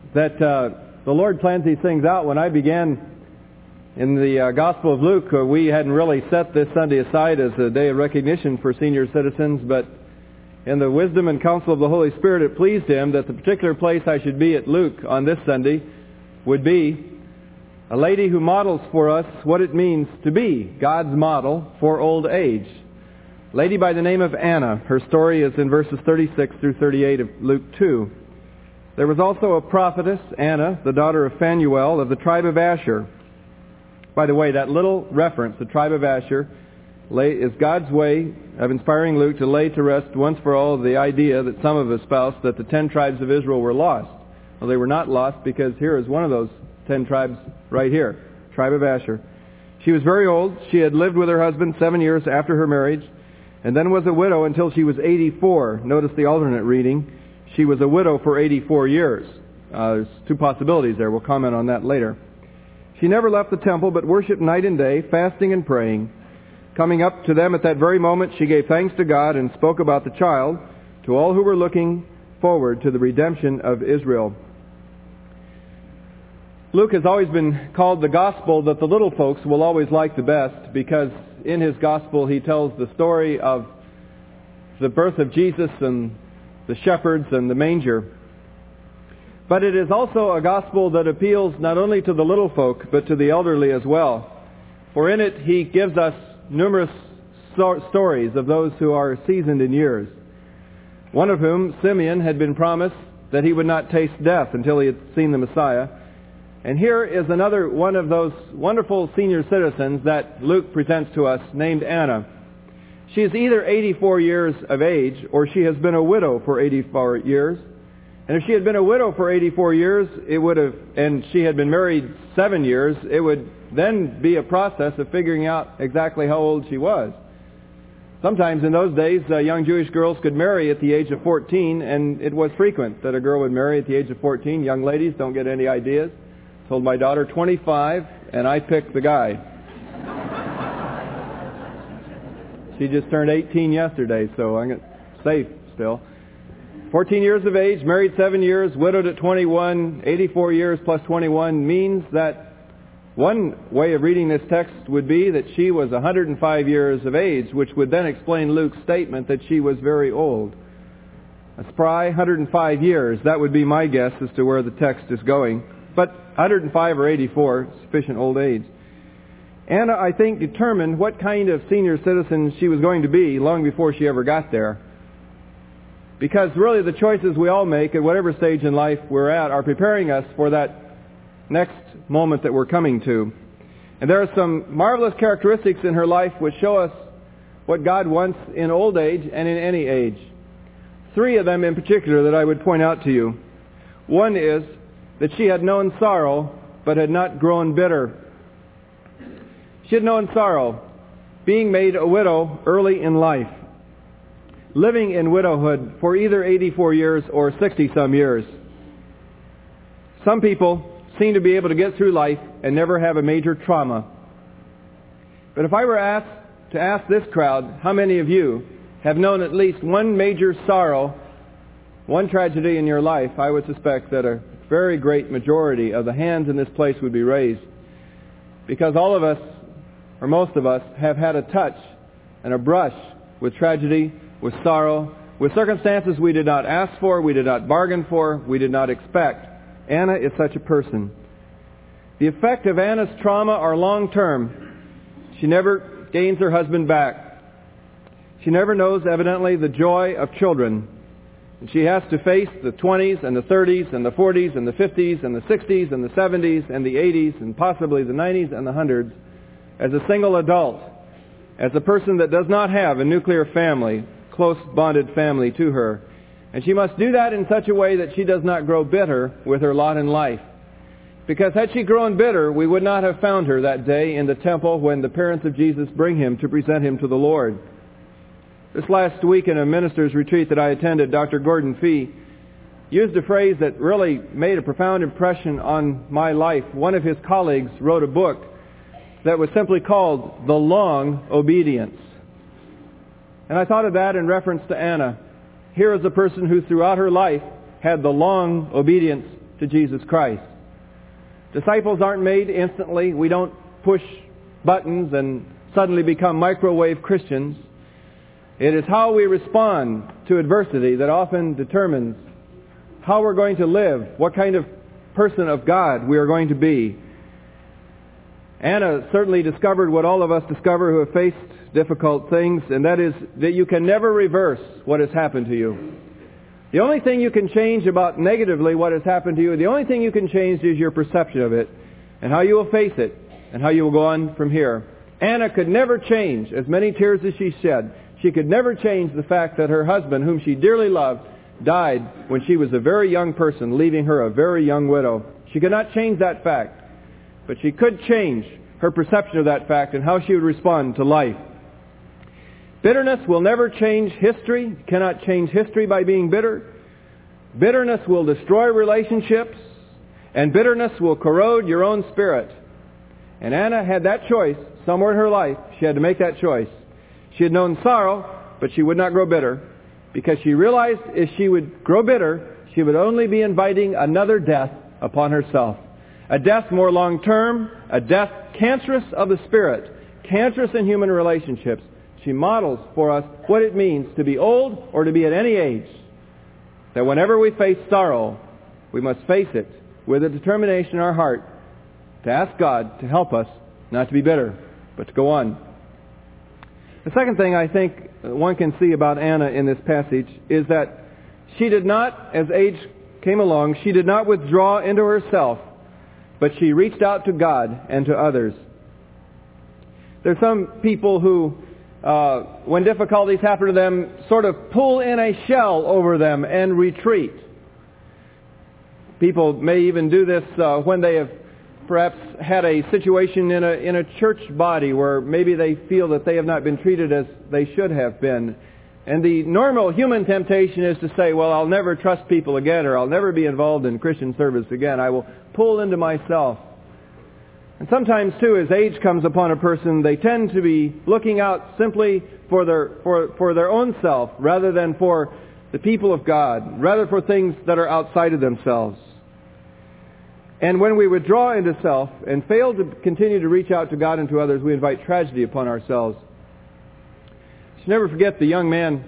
that the Lord plans these things out. When I began in the Gospel of Luke, we hadn't really set this Sunday aside as a day of recognition for senior citizens, but in the wisdom and counsel of the Holy Spirit, it pleased Him that the particular place I should be at Luke on this Sunday would be a lady who models for us what it means to be God's model for old age. A lady by the name of Anna. Her story is in verses 36 through 38 of Luke 2. There was also a prophetess, Anna, the daughter of Phanuel of the tribe of Asher. By the way, that little reference, the tribe of Asher, is God's way of inspiring Luke to lay to rest once for all the idea that some have espoused that the 10 tribes of Israel were lost. Well, they were not lost, because here is one of those 10 tribes right here, tribe of Asher. She was very old. She had lived with her husband 7 years after her marriage, and then was a widow until she was 84. Notice the alternate reading. She was a widow for 84 years. There's two possibilities there. We'll comment on that later. She never left the temple, but worshipped night and day, fasting and praying. Coming up to them at that very moment, she gave thanks to God and spoke about the child to all who were looking forward to the redemption of Israel. Luke has always been called the gospel that the little folks will always like the best, because in his gospel he tells the story of the birth of Jesus and the shepherds and the manger. But it is also a gospel that appeals not only to the little folk, but to the elderly as well. For in it he gives us numerous stories of those who are seasoned in years. One of whom, Simeon, had been promised that he would not taste death until he had seen the Messiah. And here is another one of those wonderful senior citizens that Luke presents to us, named Anna. She is either 84 years of age, or she has been a widow for 84 years. And if she had been a widow for 84 years, and she had been married 7 years, it would then be a process of figuring out exactly how old she was. Sometimes in those days, young Jewish girls could marry at the age of 14, and it was frequent that a girl would marry at the age of 14. Young ladies, don't get any ideas. Told my daughter 25, and I picked the guy. She just turned 18 yesterday, so I'm safe still. 14 years of age, married 7 years, widowed at 21, 84 years plus 21 means that one way of reading this text would be that she was 105 years of age, which would then explain Luke's statement that she was very old. A spry 105 years, that would be my guess as to where the text is going. But 105 or 84, sufficient old age. Anna, I think, determined what kind of senior citizen she was going to be long before she ever got there. Because really the choices we all make at whatever stage in life we're at are preparing us for that next moment that we're coming to. And there are some marvelous characteristics in her life which show us what God wants in old age and in any age. 3 of them in particular that I would point out to you. One is that she had known sorrow, but had not grown bitter. She had known sorrow, being made a widow early in life, living in widowhood for either 84 years or 60-some years. Some people seem to be able to get through life and never have a major trauma. But if I were asked to ask this crowd, how many of you have known at least one major sorrow, one tragedy in your life, I would suspect that a very great majority of the hands in this place would be raised. Because all of us, or most of us, have had a touch and a brush with tragedy, with sorrow, with circumstances we did not ask for, we did not bargain for, we did not expect. Anna is such a person. The effect of Anna's trauma are long-term. She never gains her husband back. She never knows, evidently, the joy of children. And she has to face the 20s and the 30s and the 40s and the 50s and the 60s and the 70s and the 80s and possibly the 90s and the 100s as a single adult, as a person that does not have a nuclear family, close bonded family to her. And she must do that in such a way that she does not grow bitter with her lot in life. Because had she grown bitter, we would not have found her that day in the temple when the parents of Jesus bring him to present him to the Lord. This last week in a minister's retreat that I attended, Dr. Gordon Fee used a phrase that really made a profound impression on my life. One of his colleagues wrote a book that was simply called The Long Obedience. And I thought of that in reference to Anna. Here is a person who throughout her life had the long obedience to Jesus Christ. Disciples aren't made instantly. We don't push buttons and suddenly become microwave Christians. It is how we respond to adversity that often determines how we're going to live, what kind of person of God we are going to be. Anna certainly discovered what all of us discover who have faced difficult things, and that is that you can never reverse what has happened to you. The only thing you can change about negatively what has happened to you, the only thing you can change is your perception of it and how you will face it and how you will go on from here. Anna could never change, as many tears as she shed, she could never change the fact that her husband, whom she dearly loved, died when she was a very young person, leaving her a very young widow. She could not change that fact, but she could change her perception of that fact and how she would respond to life. Bitterness will never change history. You cannot change history by being bitter. Bitterness will destroy relationships, and bitterness will corrode your own spirit. And Anna had that choice somewhere in her life. She had to make that choice. She had known sorrow, but she would not grow bitter, because she realized if she would grow bitter, she would only be inviting another death upon herself. A death more long-term, a death cancerous of the spirit, cancerous in human relationships. She models for us what it means to be old or to be at any age. That whenever we face sorrow, we must face it with a determination in our heart to ask God to help us not to be bitter, but to go on. The second thing I think one can see about Anna in this passage is that she did not, as age came along, she did not withdraw into herself, but she reached out to God and to others. There's some people who, when difficulties happen to them, sort of pull in a shell over them and retreat. People may even do this when they have perhaps had a situation in a church body where maybe they feel that they have not been treated as they should have been. And the normal human temptation is to say, well, I'll never trust people again, or I'll never be involved in Christian service again. I will pull into myself. And sometimes, too, as age comes upon a person, they tend to be looking out simply for their own self, rather than for the people of God, rather for things that are outside of themselves. And when we withdraw into self and fail to continue to reach out to God and to others, we invite tragedy upon ourselves. I should never forget the young man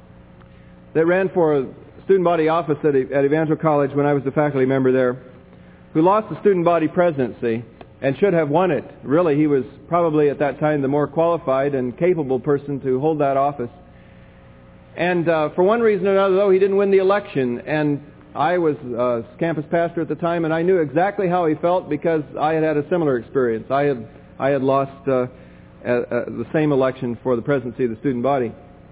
that ran for a student body office at Evangel College when I was a faculty member there, who lost the student body presidency and should have won it. Really, he was probably at that time the more qualified and capable person to hold that office. And for one reason or another, though, he didn't win the election. And I was campus pastor at the time, and I knew exactly how he felt because I had had a similar experience. I had lost the same election for the presidency of the student body.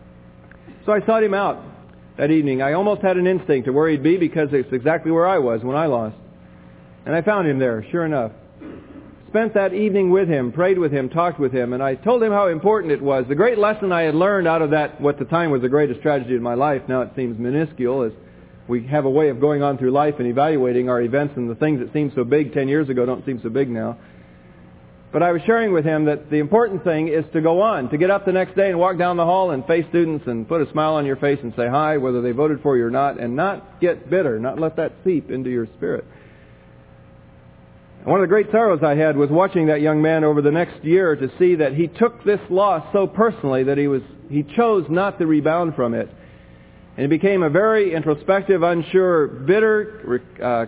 So I sought him out that evening. I almost had an instinct of where he'd be because it's exactly where I was when I lost. And I found him there, sure enough. Spent that evening with him, prayed with him, talked with him, and I told him how important it was. The great lesson I had learned out of that, what at the time was the greatest tragedy in my life, now it seems minuscule, is we have a way of going on through life and evaluating our events, and the things that seemed so big 10 years ago don't seem so big now. But I was sharing with him that the important thing is to go on, to get up the next day and walk down the hall and face students and put a smile on your face and say hi, whether they voted for you or not, and not get bitter, not let that seep into your spirit. One of the great sorrows I had was watching that young man over the next year to see that he took this loss so personally that he chose not to rebound from it. And he became a very introspective, unsure, bitter,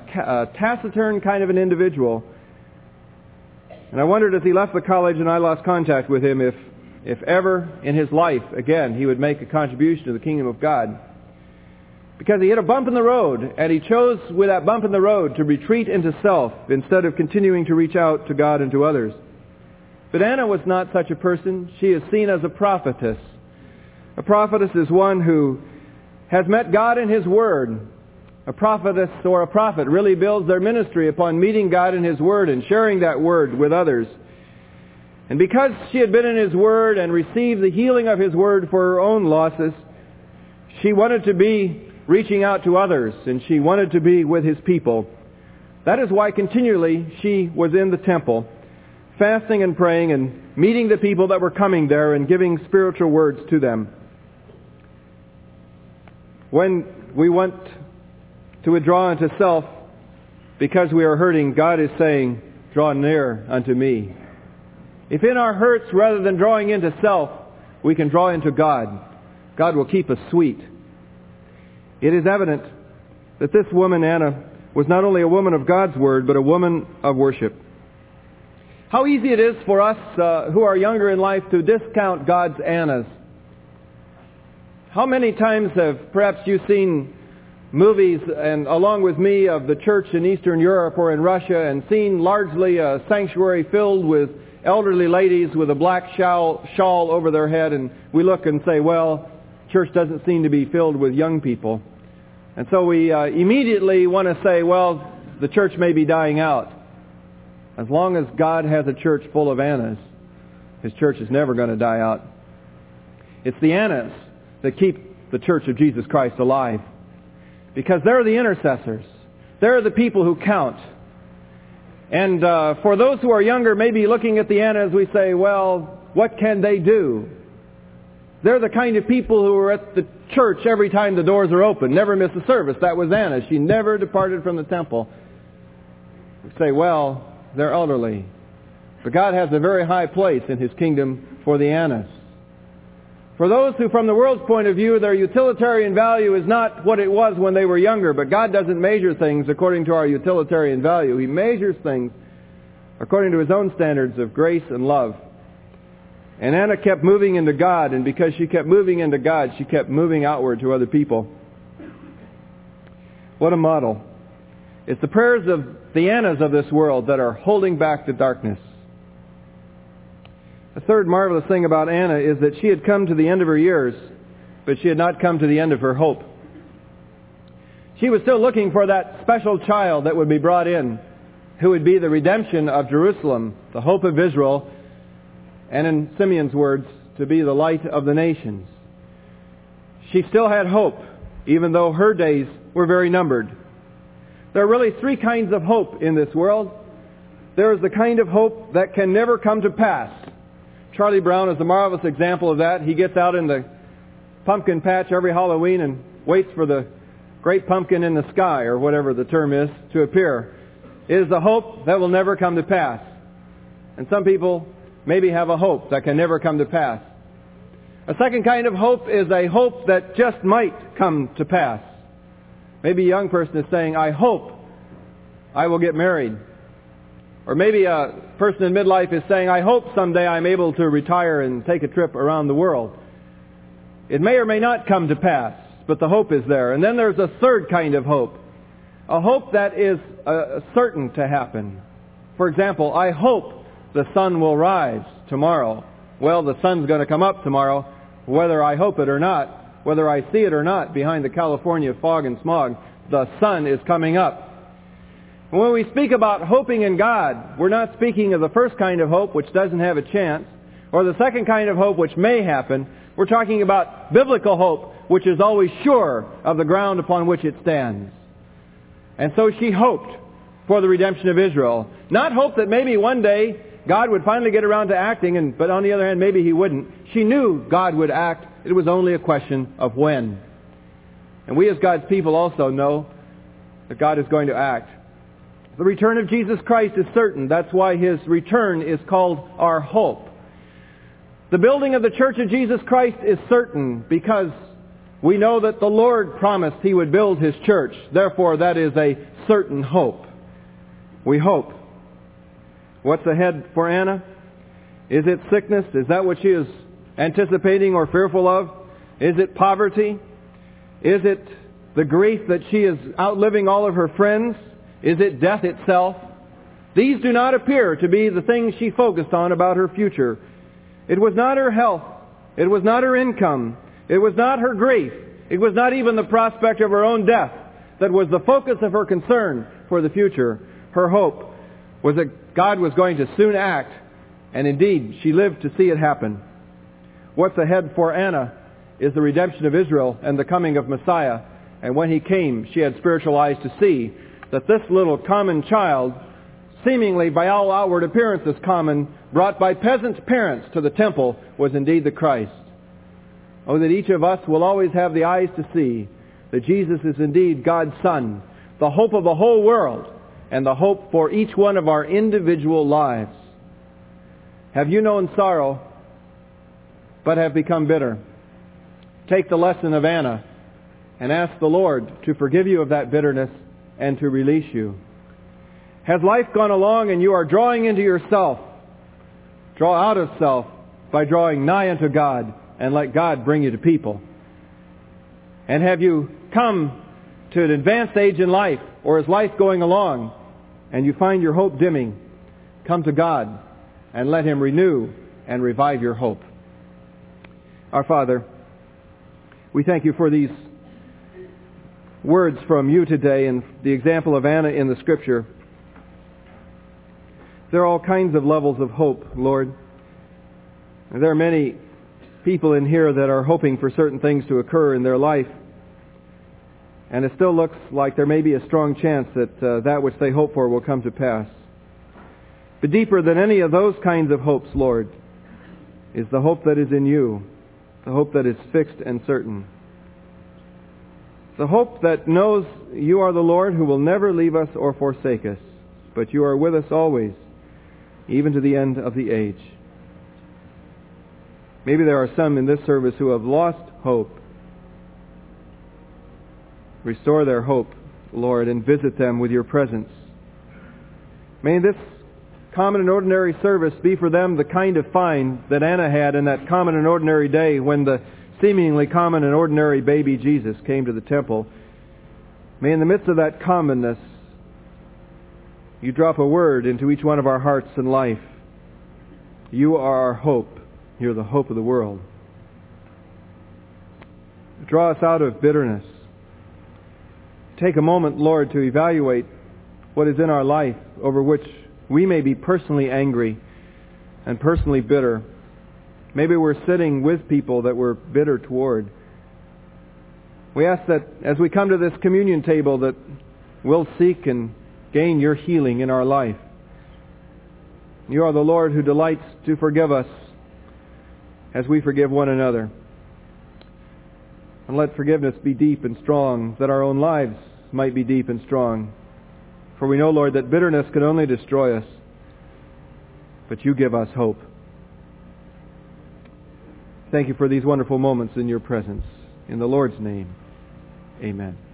taciturn kind of an individual. And I wondered as he left the college and I lost contact with him if ever in his life, again, he would make a contribution to the kingdom of God. Because he hit a bump in the road, and he chose with that bump in the road to retreat into self instead of continuing to reach out to God and to others. But Anna was not such a person. She is seen as a prophetess. A prophetess is one who has met God in His Word. A prophetess or a prophet really builds their ministry upon meeting God in His Word and sharing that Word with others. And because she had been in His Word and received the healing of His Word for her own losses, she wanted to be reaching out to others, and she wanted to be with His people. That is why continually she was in the temple, fasting and praying and meeting the people that were coming there and giving spiritual words to them. When we want to withdraw into self, because we are hurting, God is saying, draw near unto me. If in our hurts, rather than drawing into self, we can draw into God, God will keep us sweet. It is evident that this woman, Anna, was not only a woman of God's Word, but a woman of worship. How easy it is for us who are younger in life to discount God's Annas. How many times have perhaps you seen movies, and along with me, of the church in Eastern Europe or in Russia, and seen largely a sanctuary filled with elderly ladies with a black shawl over their head, and we look and say, well, church doesn't seem to be filled with young people. And so we immediately want to say, well, the church may be dying out. As long as God has a church full of Annas, His church is never going to die out. It's the Annas that keep the church of Jesus Christ alive. Because they're the intercessors. They're the people who count. And for those who are younger, maybe looking at the Annas, we say, well, what can they do? They're the kind of people who are at the church every time the doors are open. Never miss a service. That was Anna. She never departed from the temple. We say, well, they're elderly. But God has a very high place in His kingdom for the Annas. For those who, from the world's point of view, their utilitarian value is not what it was when they were younger, but God doesn't measure things according to our utilitarian value. He measures things according to His own standards of grace and love. And Anna kept moving into God, and because she kept moving into God, she kept moving outward to other people. What a model. It's the prayers of the Annas of this world that are holding back the darkness. The third marvelous thing about Anna is that she had come to the end of her years, but she had not come to the end of her hope. She was still looking for that special child that would be brought in, who would be the redemption of Jerusalem, the hope of Israel, and in Simeon's words, to be the light of the nations. She still had hope, even though her days were very numbered. There are really three kinds of hope in this world. There is the kind of hope that can never come to pass. Charlie Brown is a marvelous example of that. He gets out in the pumpkin patch every Halloween and waits for the great pumpkin in the sky, or whatever the term is, to appear. It is a hope that will never come to pass. And some people maybe have a hope that can never come to pass. A second kind of hope is a hope that just might come to pass. Maybe a young person is saying, I hope I will get married. Or maybe a person in midlife is saying, I hope someday I'm able to retire and take a trip around the world. It may or may not come to pass, but the hope is there. And then there's a third kind of hope. A hope that is certain to happen. For example, I hope the sun will rise tomorrow. Well, the sun's going to come up tomorrow, whether I hope it or not, whether I see it or not behind the California fog and smog. The sun is coming up. When we speak about hoping in God, we're not speaking of the first kind of hope, which doesn't have a chance, or the second kind of hope, which may happen. We're talking about biblical hope, which is always sure of the ground upon which it stands. And so she hoped for the redemption of Israel. Not hope that maybe one day God would finally get around to acting, but on the other hand, maybe He wouldn't. She knew God would act. It was only a question of when. And we as God's people also know that God is going to act. The return of Jesus Christ is certain. That's why His return is called our hope. The building of the Church of Jesus Christ is certain because we know that the Lord promised He would build His church. Therefore, that is a certain hope. We hope. What's ahead for Anna? Is it sickness? Is that what she is anticipating or fearful of? Is it poverty? Is it the grief that she is outliving all of her friends? Is it death itself? These do not appear to be the things she focused on about her future. It was not her health. It was not her income. It was not her grief. It was not even the prospect of her own death that was the focus of her concern for the future. Her hope was that God was going to soon act, and indeed, she lived to see it happen. What's ahead for Anna is the redemption of Israel and the coming of Messiah. And when He came, she had spiritual eyes to see that this little common child, seemingly by all outward appearances common, brought by peasants' parents to the temple, was indeed the Christ. Oh, that each of us will always have the eyes to see that Jesus is indeed God's Son, the hope of the whole world, and the hope for each one of our individual lives. Have you known sorrow, but have become bitter? Take the lesson of Anna and ask the Lord to forgive you of that bitterness and to release you. Has life gone along and you are drawing into yourself? Draw out of self by drawing nigh unto God, and let God bring you to people. And have you come to an advanced age in life, or is life going along, and you find your hope dimming? Come to God and let Him renew and revive your hope. Our Father, we thank you for these words from you today and the example of Anna in the Scripture. There are all kinds of levels of hope, Lord. There are many people in here that are hoping for certain things to occur in their life. And it still looks like there may be a strong chance that that which they hope for will come to pass. But deeper than any of those kinds of hopes, Lord, is the hope that is in you. The hope that is fixed and certain. The hope that knows you are the Lord who will never leave us or forsake us, but you are with us always, even to the end of the age. Maybe there are some in this service who have lost hope. Restore their hope, Lord, and visit them with your presence. May this common and ordinary service be for them the kind of find that Anna had in that common and ordinary day when the seemingly common and ordinary baby Jesus came to the temple. May in the midst of that commonness, you drop a word into each one of our hearts and life. You are our hope. You're the hope of the world. Draw us out of bitterness. Take a moment, Lord, to evaluate what is in our life over which we may be personally angry and personally bitter. Maybe we're sitting with people that we're bitter toward. We ask that as we come to this communion table that we'll seek and gain your healing in our life. You are the Lord who delights to forgive us as we forgive one another. And let forgiveness be deep and strong, that our own lives might be deep and strong. For we know, Lord, that bitterness can only destroy us, but you give us hope. Thank you for these wonderful moments in your presence. In the Lord's name, amen.